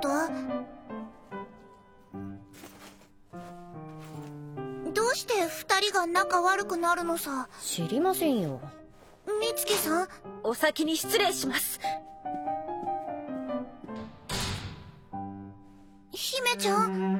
こと？どうして二人が仲悪くなるのさ？ 知りませんよ。 美月さん、 お先に失礼します。 姫ちゃん。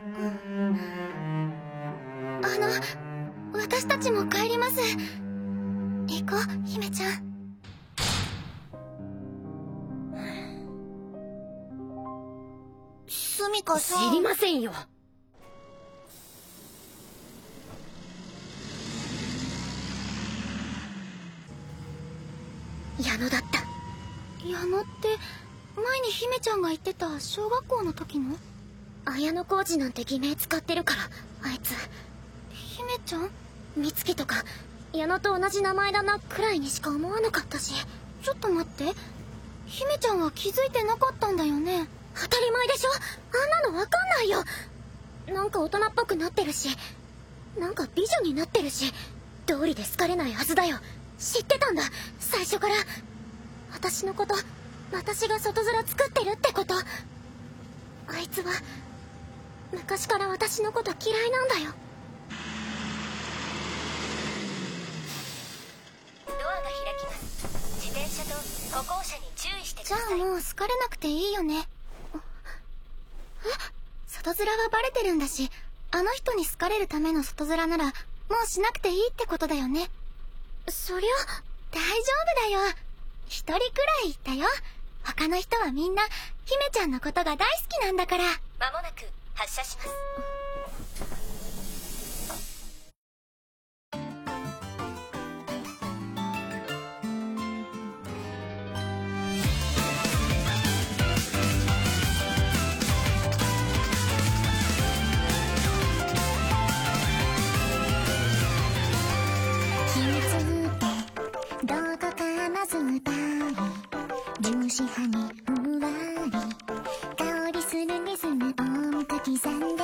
私たちも帰ります。行こう、姫ちゃん。スミカさん。 知りませんよ。 矢野だった。矢野って前に姫ちゃんが言ってた小学校の時の？綾野浩二なんて偽名使ってるからあいつ。姫ちゃん？美月とか矢野と同じ名前だなくらいにしか思わなかったし。ちょっと待って、姫ちゃんは気づいてなかったんだよね？当たり前でしょ、あんなのわかんないよ。なんか大人っぽくなってるし、なんか美女になってるし、道理で好かれないはずだよ。知ってたんだ最初から。私のこと、私が外面作ってるってこと。あいつは昔から私のこと嫌いなんだよ。 ドアが開きます。自転車と歩行者に注意してくじゃださい。 あもう好かれなくていいよね。外面はバレてるんだし、あの人に好かれるための外面ならもうしなくていいってことだよね。そりゃ大丈夫だよ。一人くらいいたよ。他の人はみんな姫ちゃんのことが大好きなんだから。 まもなく発車します。 秘密ってどこかまずたい重視派にふわり香りするリズム音符刻んでく内緒の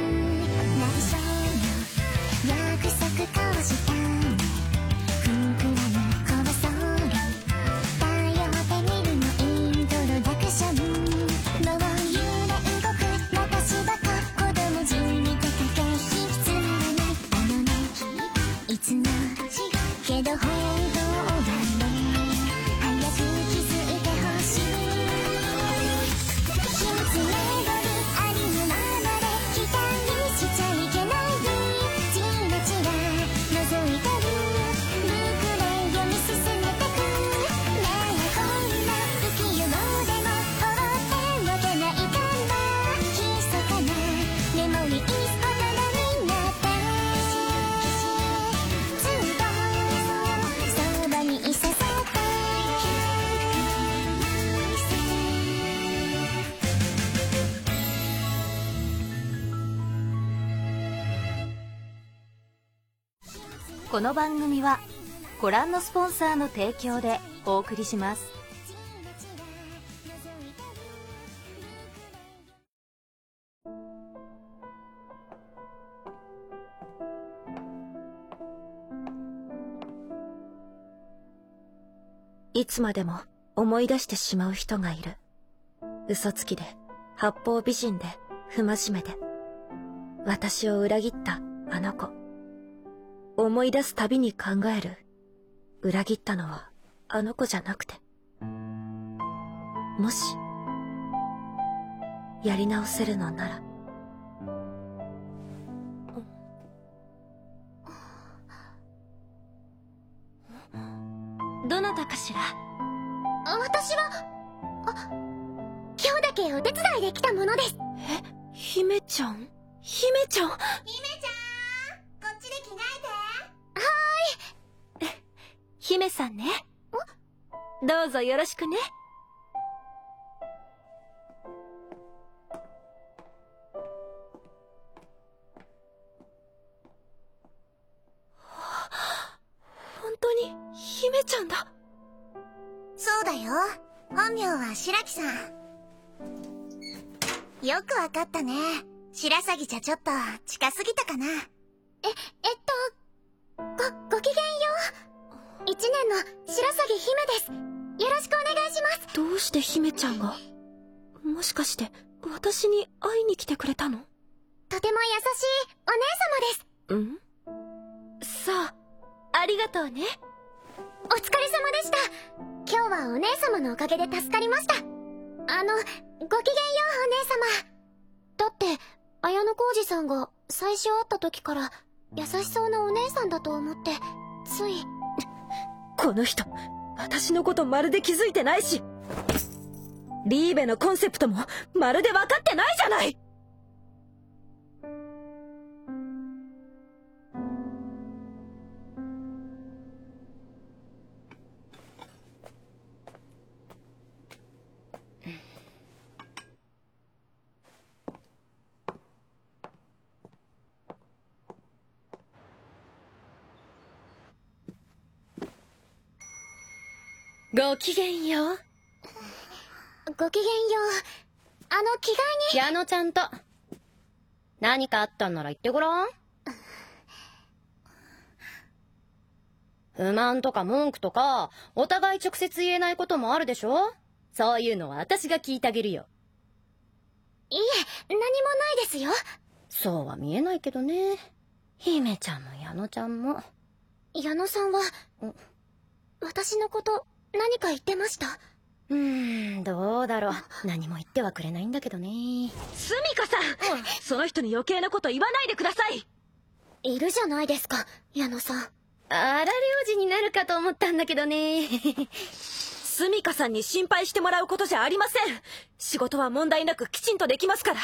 約束交わしたね。ふくらむこぼそり太陽で見るのイントロダクション。もう揺れ動く私バカ子供じみて駆け引きつまらないあのねいつもけど本当はね早く気づいてほしい。秘密メドルありのままで期待しちゃいけない。チラチラ覗いてるブックで読み進めてく。ねえこんな不器用でも放っておけないかな。密かなメモリーストなのになってずっとそばにいさせて。 この番組はご覧のスポンサーの提供でお送りします。いつまでも思い出してしまう人がいる。嘘つきで八方美人で不真面目で私を裏切ったあの子。思い出すたびに考える。裏切ったのはあの子じゃなくて、もしやり直せるのなら。どなたかしら？ 私は今日だけお手伝いで来たものです。 え、姫ちゃん？姫ちゃん？ 姫ちゃんこっちで着替えて。 姫さんね。どうぞよろしくね。本当に姫ちゃんだ。 そうだよ、本名は白木さん。よくわかったね。白鷺じゃちょっと近すぎたかな。ごきげんよう。一年の白鷺姫です。よろしくお願いします。 どうして姫ちゃんが？ もしかして私に会いに来てくれたの？ とても優しいお姉様ん？ です。 さあ、ありがとうね。 お疲れ様でした。今日はお姉様のおかげで助かりました。ごきげんようお姉様。だって綾小路さんが最初会った時から優しそうなお姉さんだと思ってつい。 この人、私のことまるで気づいてないし、リーベのコンセプトもまるで分かってないじゃない。 ごきげんよう。 ごきげんよう。着替えに。 矢野ちゃんと何かあったんなら言ってごらん。不満とか文句とかお互い直接言えないこともあるでしょ。そういうのは私が聞いてあげるよ。 いえ、何もないですよ。 そうは見えないけどね。姫ちゃんも矢野ちゃんも。 矢野さんは私のこと何か言ってました？ どうだろう。何も言ってはくれないんだけどね。 スミカさん、その人に余計なこと言わないでください。 いるじゃないですか、矢野さん。 荒領事になるかと思ったんだけどね。 スミカさんに心配してもらうことじゃありません。仕事は問題なくきちんとできますから。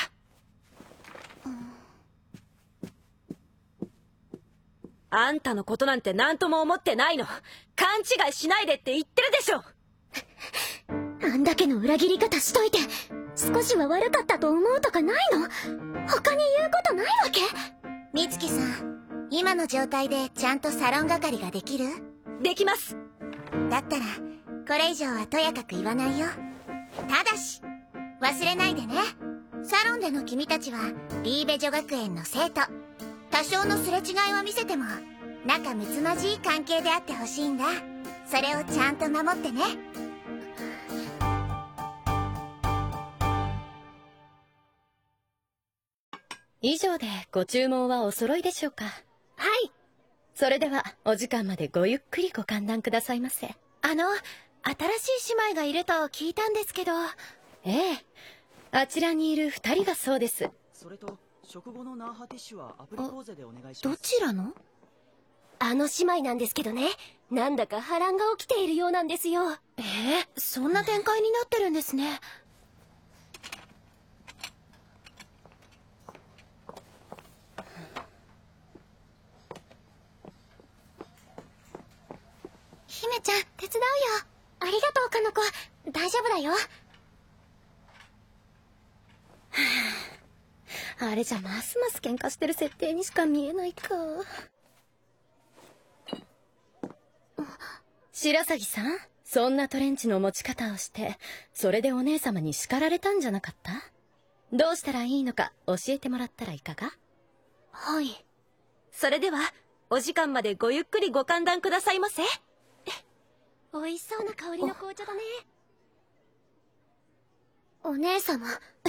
あんたのことなんて何とも思ってないの。勘違いしないでって言ってるでしょ。 あんだけの裏切り方しといて少しは悪かったと思うとかないの？他に言うことないわけ？ 美月さん、今の状態でちゃんとサロン係ができる？ できます。 だったらこれ以上はとやかく言わないよ。ただし忘れないでね。サロンでの君たちはリーベ女学園の生徒。多少のすれ違いは見せても仲睦まじい関係であってほしいんだ。それをちゃんと守ってね。 以上でご注文はお揃いでしょうか？ はい。 それではお時間までごゆっくりご歓談くださいませ。 新しい姉妹がいると聞いたんですけど。 ええ、あちらにいる2人がそうです。 それと食後のナーハティッシュはアプリ講座でお願いします。 どちらの？姉妹なんですけどね、なんだか波乱が起きているようなんですよ。そんな展開になってるんですね。姫ちゃん、手伝うよ。ありがとう、かの子。大丈夫だよ。 あれじゃますます喧嘩してる設定にしか見えないか。白鷺さん、そんなトレンチの持ち方をしてそれでお姉様に叱られたんじゃなかった？どうしたらいいのか教えてもらったらいかが？ はい。 それではお時間までごゆっくりご歓談くださいませ。 美味しそうな香りの紅茶だね。お姉様。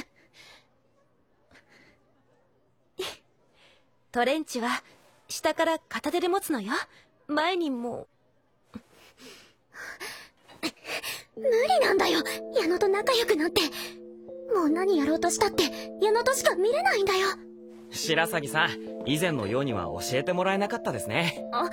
トレンチは下から片手で持つのよ。前にも。 無理なんだよ、矢野と仲良くなって。もう何やろうとしたって矢野としか見れないんだよ。 白鷺さん、以前のようには教えてもらえなかったですね。 はい。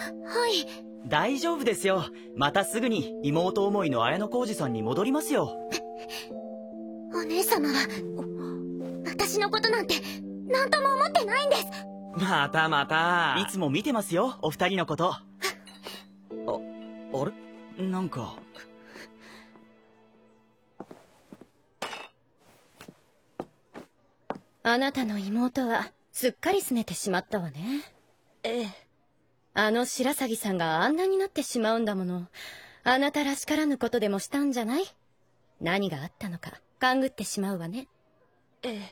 大丈夫ですよ。またすぐに妹思いの綾小路さんに戻りますよ。 お姉様は私のことなんて何とも思ってないんです。 またまた、いつも見てますよ、お二人のこと。あれ、なんかあなたの妹はすっかり拗ねてしまったわね。 ええ。 白鷺さんがあんなになってしまうんだもの。あなたらしからぬことでもしたんじゃない？何があったのか勘ぐってしまうわね。 ええ。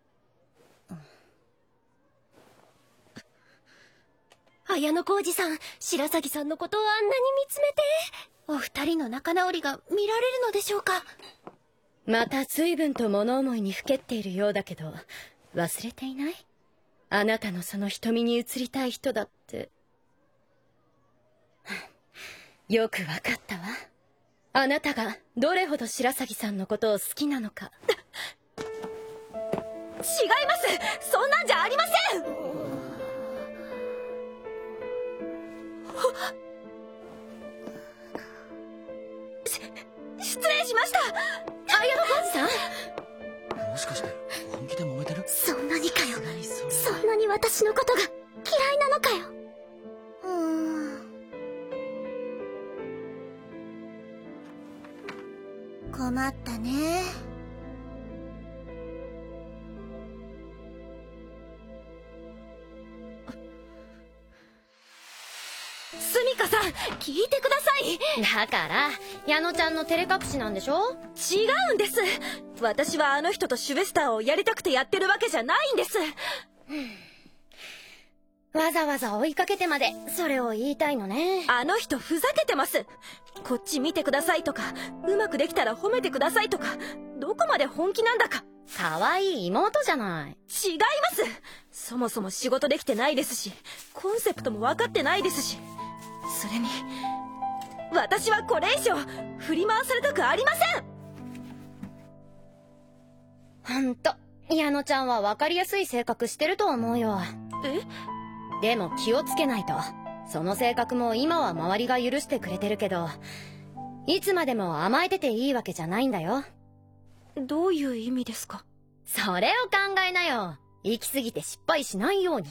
綾小路さん、白鷺さんのことをあんなに見つめて、お二人の仲直りが見られるのでしょうか？ また随分と物思いにふけっているようだけど、忘れていない？あなたのその瞳に映りたい人だって。よくわかったわ。あなたがどれほど白鷺さんのことを好きなのか。 違います！そんなんじゃありません！失礼しました！ 綾野浩二さん！ もしかして本気で揉めてる？ そんなにかよ。そんなに私のことが嫌いなのかよ。 困ったね。 スミカさん、聞いてください。 だから矢野ちゃんの照れ隠しなんでしょ？ 違うんです。私はあの人とシュベスターをやりたくてやってるわけじゃないんです。 わざわざ追いかけてまでそれを言いたいのね。 あの人ふざけてます。こっち見てくださいとか、うまくできたら褒めてくださいとか、どこまで本気なんだか。 可愛い妹じゃない。 違います。そもそも仕事できてないですし、コンセプトも分かってないですし、それに私はこれ以上振り回されたくありません。 ほんと矢野ちゃんは分かりやすい性格してると思うよ。 え？ でも気をつけないと。その性格も今は周りが許してくれてるけど、いつまでも甘えてていいわけじゃないんだよ。 どういう意味ですか？ それを考えなよ。行き過ぎて失敗しないように。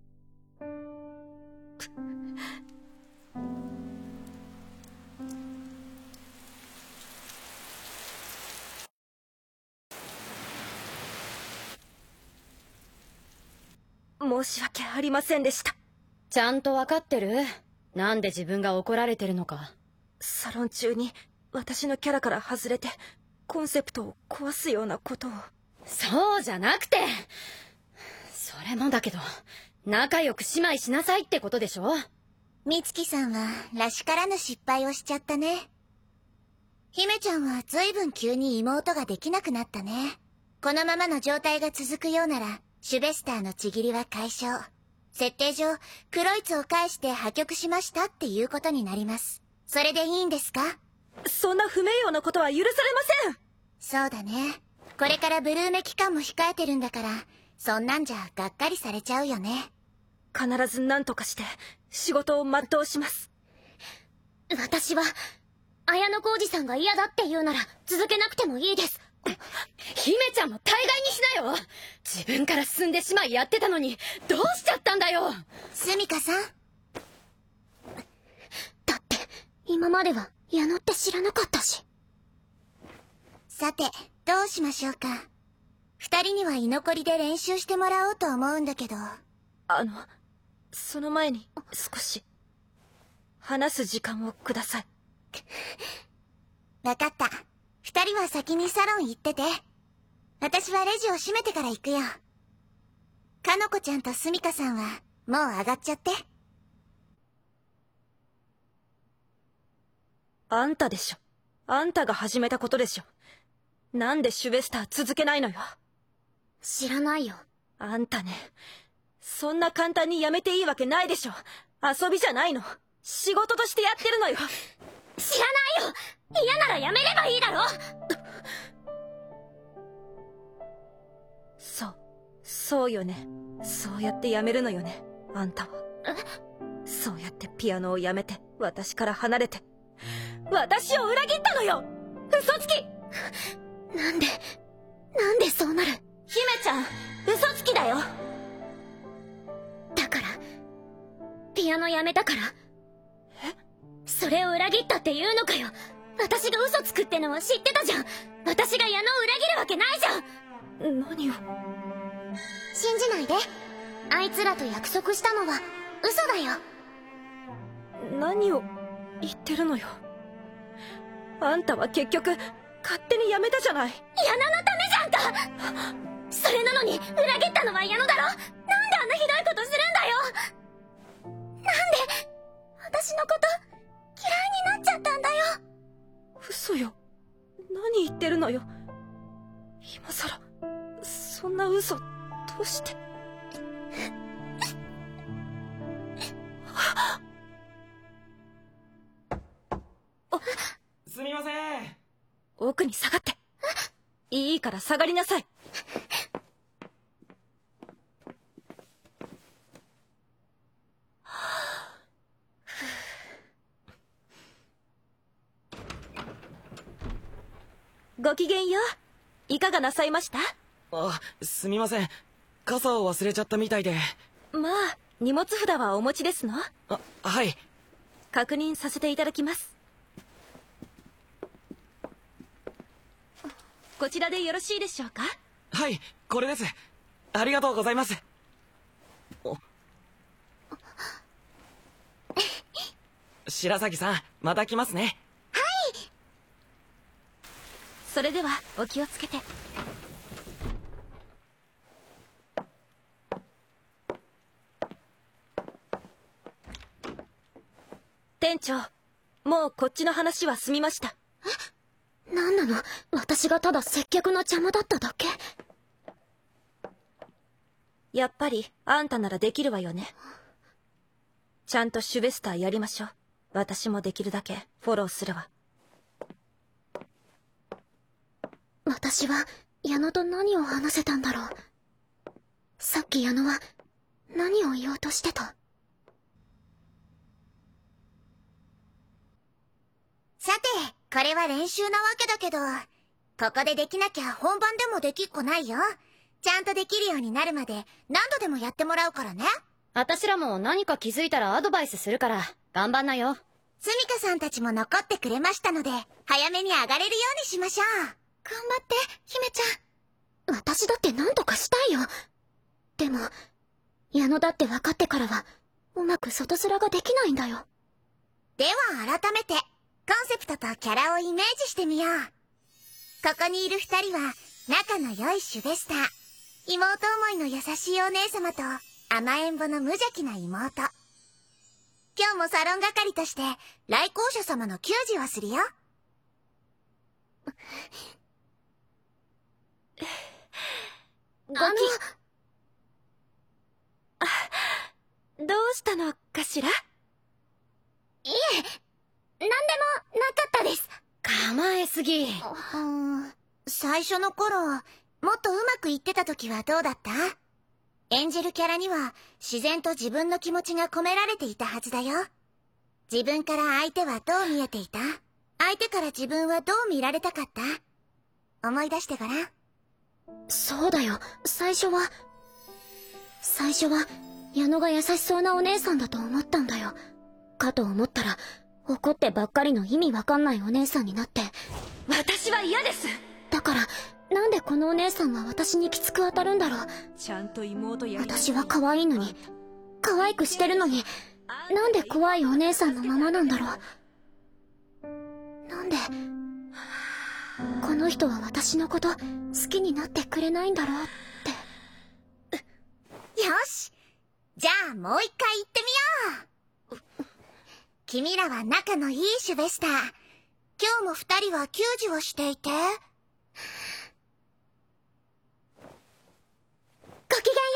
申し訳ありませんでした。 ちゃんと分かってる？なんで自分が怒られてるのか。 サロン中に私のキャラから外れてコンセプトを壊すようなことを。 そうじゃなくて、それもだけど仲良く姉妹しなさいってことでしょ。 美月さんはらしからぬ失敗をしちゃったね。姫ちゃんは随分急に妹ができなくなったね。このままの状態が続くようならシュベスターのちぎりは解消。設定上クロイツを返して破局しましたっていうことになります。それでいいんですか？ そんな不名誉なことは許されません。 そうだね。これからブルーメ期間も控えてるんだから、そんなんじゃがっかりされちゃうよね。 必ず何とかして仕事を全うします。 私は綾野浩二さんが嫌だって言うなら続けなくてもいいです。 姫ちゃんも大概にしなよ。自分から進んで姉妹やってたのにどうしちゃったんだよ。 スミカさん。 だって今までは矢野って知らなかったし。 さてどうしましょうか。二人には居残りで練習してもらおうと思うんだけど。 その前に少し話す時間をください。 わかった。二人は先にサロン行ってて。私はレジを閉めてから行くよ。かのこちゃんとスミカさんはもう上がっちゃって。 あんたでしょ。あんたが始めたことでしょ。なんでシュベスター続けないのよ。 知らないよ。 あんたね、そんな簡単にやめていいわけないでしょ。遊びじゃないの。仕事としてやってるのよ。 知らないよ。嫌ならやめればいいだろ。 そうよね。そうやってやめるのよね、あんたは。そうやってピアノをやめて私から離れて私を裏切ったのよ。嘘つき。 なんでそうなる。 姫ちゃん、嘘つきだよ。 だからピアノやめたから。それを裏切ったって言うのかよ。私が嘘つくってのは知ってたじゃん。私が矢野を裏切るわけないじゃん。 何を。 信じないで。あいつらと約束したのは嘘だよ。 何を言ってるのよ。あんたは結局勝手にやめたじゃない。 矢野のためじゃんか。それなのに裏切ったのは矢野だろ。なんであんなひどいことするんだよ。なんで私のこと嫌いになっちゃったんだよ。 嘘よ。何言ってるのよ。 今さらそんな嘘どうして。 すみません。 奥に下がって。いいから下がりなさい。ごきげんよう。いかがなさいました？ あ、すみません。傘を忘れちゃったみたいで。 まあ、荷物札はお持ちですの？ あ、はい。 確認させていただきます。こちらでよろしいでしょうか？ はい、これです。ありがとうございます。白崎さん、また来ますね。 はい。 それではお気をつけて。店長、もうこっちの話は済みました。 何なの？私がただ接客の邪魔だっただけ。 やっぱりあんたならできるわよね。ちゃんとシュベスターやりましょう。私もできるだけフォローするわ。 私は矢野と何を話せたんだろう。さっき矢野は何を言おうとしてた？ さて、これは練習なわけだけど、ここでできなきゃ本番でもできっこないよ。ちゃんとできるようになるまで何度でもやってもらうからね。 あたしらも何か気づいたらアドバイスするから頑張んなよ。 スミカさんたちも残ってくれましたので、早めに上がれるようにしましょう。 頑張って姫ちゃん。私だって何とかしたいよ。でも矢野だって分かってからはうまく外面ができないんだよ。 では改めてコンセプトとキャラをイメージしてみよう。ここにいる二人は仲の良いシュベスター、妹思いの優しいお姉様と甘えん坊の無邪気な妹。今日もサロン係として来校者様の給仕をするよ。 どうしたのかしら？ いえ、何でもなかったです。 構えすぎ。 最初の頃、もっとうまくいってた時はどうだった？演じるキャラには自然と自分の気持ちが込められていたはずだよ。自分から相手はどう見えていた？相手から自分はどう見られたかった？思い出してごらん。 そうだよ。最初は矢野が優しそうなお姉さんだと思ったんだよ。かと思ったら怒ってばっかりの意味わかんないお姉さんになって。 私は嫌です。 だからなんでこのお姉さんは私にきつく当たるんだろう。 ちゃんと妹やり。 私は可愛いのに、可愛くしてるのに、なんで怖いお姉さんのままなんだろう。なんでこの人は私のこと好きになってくれないんだろうって。 よし、じゃあもう一回言ってみよう。君らは仲のいいシュベスター。今日も二人は給仕をしていて。ごきげんよ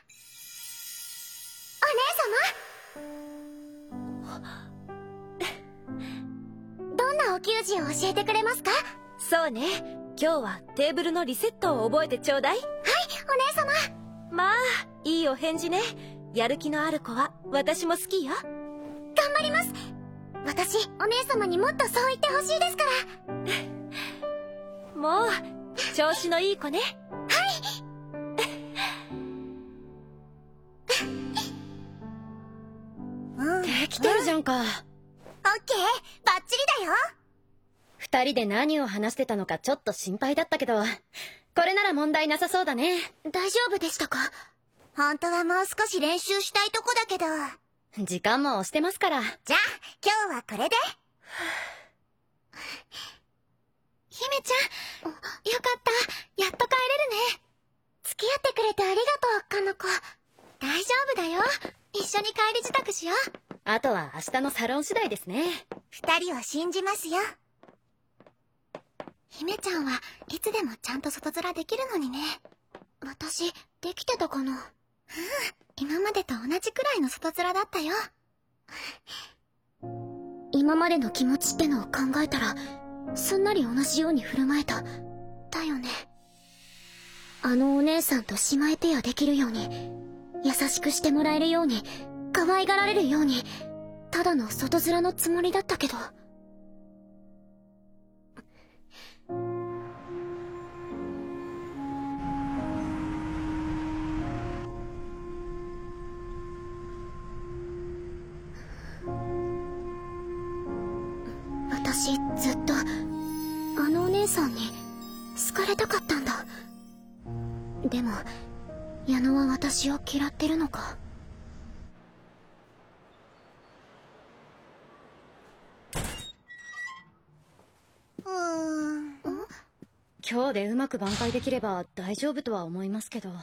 う、お姉様。どんなお給仕を教えてくれますか？ そうね、今日はテーブルのリセットを覚えてちょうだい。はい、 お姉様。 まあ、いいお返事ね。やる気のある子は私も好きよ。 頑張ります。私、お姉様にもっとそう言ってほしいですから。 もう、調子のいい子ね。 できてるじゃんか。 オッケー、バッチリだよ。 二人で何を話してたのかちょっと心配だったけど、これなら問題なさそうだね。 大丈夫でしたか？ 本当はもう少し練習したいとこだけど。 時間も押してますから。 じゃあ、今日はこれで。 姫ちゃん、よかった。やっと帰れるね。付き合ってくれてありがとう、かの子。大丈夫だよ。一緒に帰り支度しよう。 あとは明日のサロン次第ですね。 二人を信じますよ。 姫ちゃんはいつでもちゃんと外面できるのにね。私、できてたかな？うん、今までと同じくらいの外面だったよ。今までの気持ちってのを考えたら、すんなり同じように振る舞えた。だよね。あのお姉さんと姉妹ペアできるように、優しくしてもらえるように、可愛がられるように、ただの外面のつもりだったけど。私ずっとあのお姉さんに好かれたかったんだ。でも矢野は私を嫌ってるのか。 今日でうまく挽回できれば大丈夫とは思いますけど。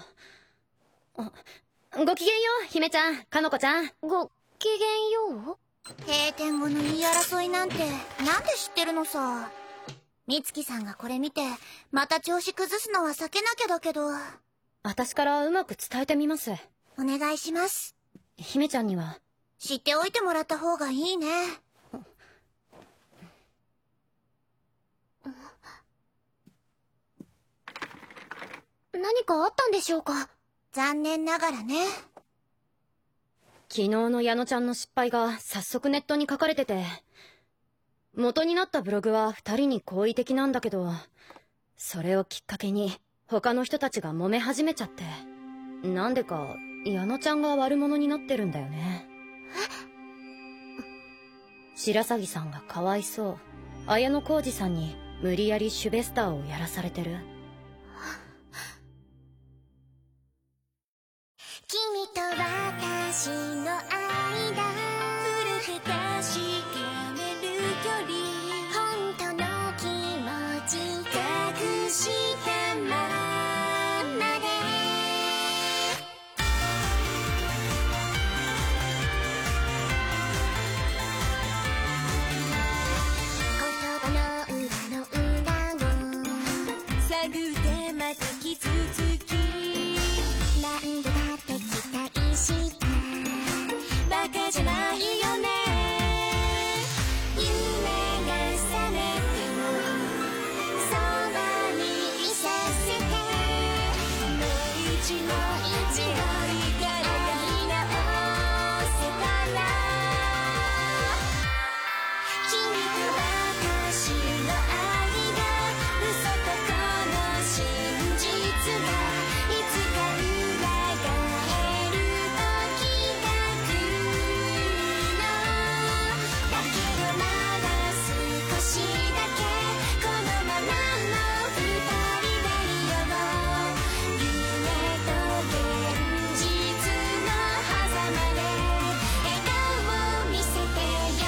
ごきげんよう、姫ちゃん、かのこちゃん。 ごきげんよう？ 閉店後の言い争いなんてなんで知ってるのさ。美月さんがこれ見てまた調子崩すのは避けなきゃだけど。 私からうまく伝えてみます。 お願いします。 姫ちゃんには知っておいてもらった方がいいね。 何かあったんでしょうか？ 残念ながらね。 昨日の矢野ちゃんの失敗が早速ネットに書かれてて、元になったブログは2人に好意的なんだけど、それをきっかけに他の人たちが揉め始めちゃって、なんでか矢野ちゃんが悪者になってるんだよね。白鷺さんがかわいそう、綾小路さんに無理やりシュベスターをやらされてる。 君と私の間、古く確かめる距離、本当の気持ち隠したままで。言葉の裏の裏を探ってまた傷つき、何度だって期待したバカじゃないよね。夢が覚めてもそばにいさせて、もう一度やり直せたら、君と私の愛が嘘とこの真実がいつか裏返る時が来るの。だけどまだ少しだけこのままの二人でいよう。夢と現実の狭間で笑顔を見せてよ。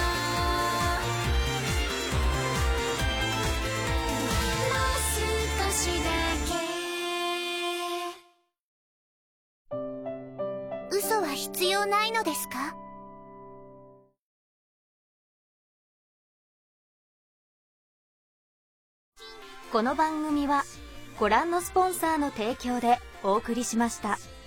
もう少しだけ。嘘は必要ないのですか？ この番組はご覧のスポンサーの提供でお送りしました。